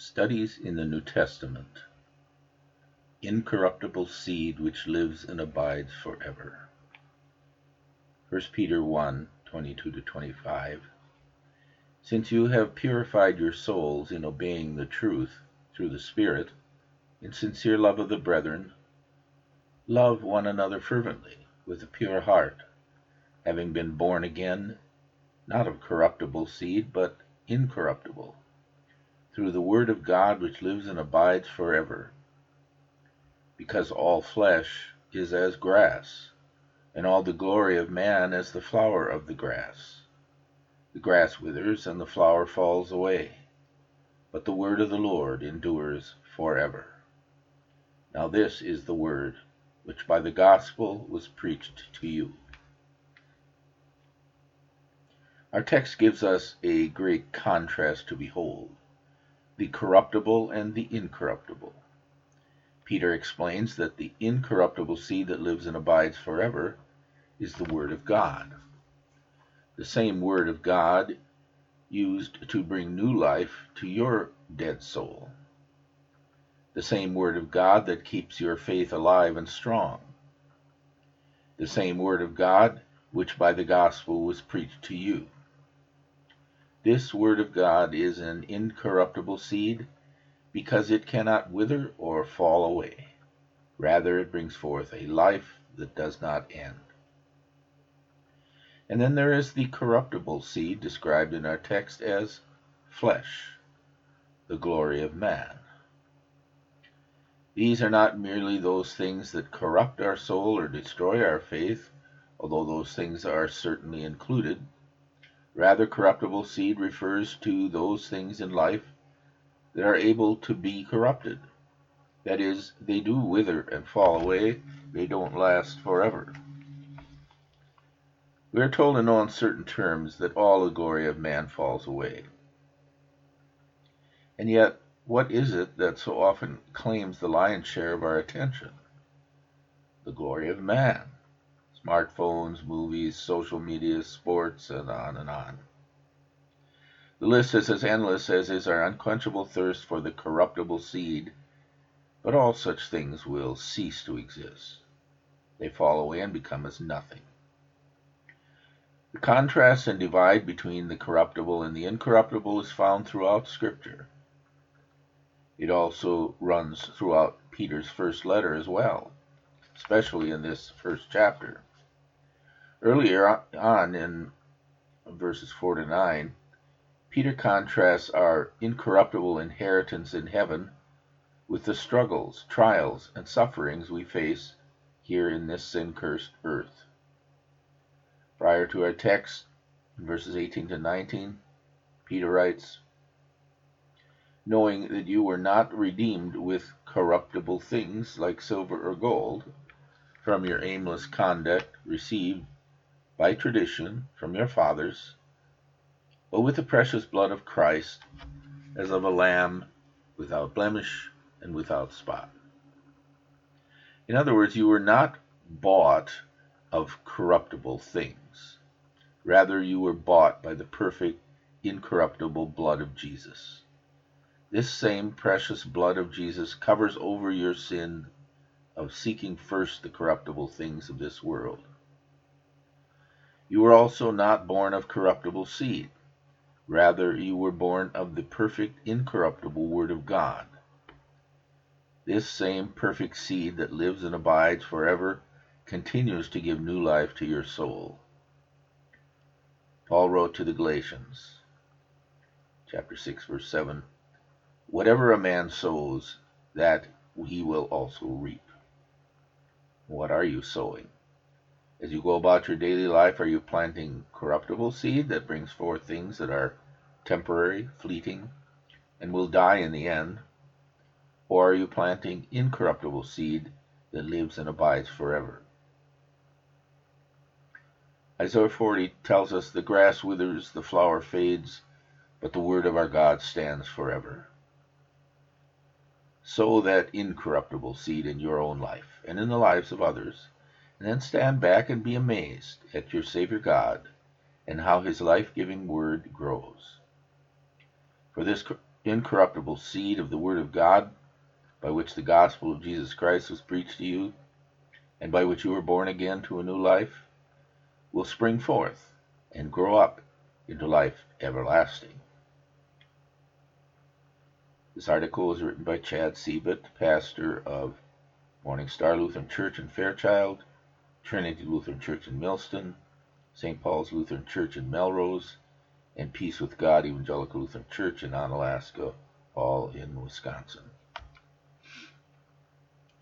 Studies in the New Testament. Incorruptible seed which lives and abides forever. 1 Peter 1:22-25. Since you have purified your souls in obeying the truth through the Spirit, in sincere love of the brethren, love one another fervently with a pure heart, having been born again, not of corruptible seed, but incorruptible, through the word of God which lives and abides forever. Because all flesh is as grass, and all the glory of man as the flower of the grass. The grass withers and the flower falls away, but the word of the Lord endures forever. Now this is the word which by the gospel was preached to you. Our text gives us a great contrast to behold, the corruptible and the incorruptible. Peter explains that the incorruptible seed that lives and abides forever is the Word of God. The same Word of God used to bring new life to your dead soul. The same Word of God that keeps your faith alive and strong. The same Word of God which by the gospel was preached to you. This Word of God is an incorruptible seed because it cannot wither or fall away. Rather, it brings forth a life that does not end. And then there is the corruptible seed described in our text as flesh, the glory of man. These are not merely those things that corrupt our soul or destroy our faith, although those things are certainly included. Rather, corruptible seed refers to those things in life that are able to be corrupted. That is, they do wither and fall away, they don't last forever. We are told in no uncertain terms that all the glory of man falls away. And yet, what is it that so often claims the lion's share of our attention? The glory of man. Smartphones, movies, social media, sports, and on and on. The list is as endless as is our unquenchable thirst for the corruptible seed, but all such things will cease to exist. They fall away and become as nothing. The contrast and divide between the corruptible and the incorruptible is found throughout Scripture. It also runs throughout Peter's first letter as well, especially in this first chapter. Earlier on in verses 4-9, Peter contrasts our incorruptible inheritance in heaven with the struggles, trials, and sufferings we face here in this sin-cursed earth. Prior to our text, in verses 18-19, Peter writes, knowing that you were not redeemed with corruptible things like silver or gold from your aimless conduct received by tradition from your fathers, but with the precious blood of Christ, as of a lamb without blemish and without spot. In other words, you were not bought of corruptible things. Rather, you were bought by the perfect, incorruptible blood of Jesus. This same precious blood of Jesus covers over your sin of seeking first the corruptible things of this world. You were also not born of corruptible seed. Rather, you were born of the perfect, incorruptible Word of God. This same perfect seed that lives and abides forever continues to give new life to your soul. Paul wrote to the Galatians, chapter 6, verse 7, whatever a man sows, that he will also reap. What are you sowing? As you go about your daily life, are you planting corruptible seed that brings forth things that are temporary, fleeting, and will die in the end? Or are you planting incorruptible seed that lives and abides forever? Isaiah 40 tells us the grass withers, the flower fades, but the word of our God stands forever. Sow that incorruptible seed in your own life and in the lives of others, and then stand back and be amazed at your Savior God and how His life-giving word grows. For this incorruptible seed of the Word of God, by which the gospel of Jesus Christ was preached to you, and by which you were born again to a new life, will spring forth and grow up into life everlasting. This article was written by Chad Seibert, pastor of Morning Star Lutheran Church in Fairchild, Trinity Lutheran Church in Millston, St. Paul's Lutheran Church in Melrose, and Peace with God Evangelical Lutheran Church in Onalaska, all in Wisconsin.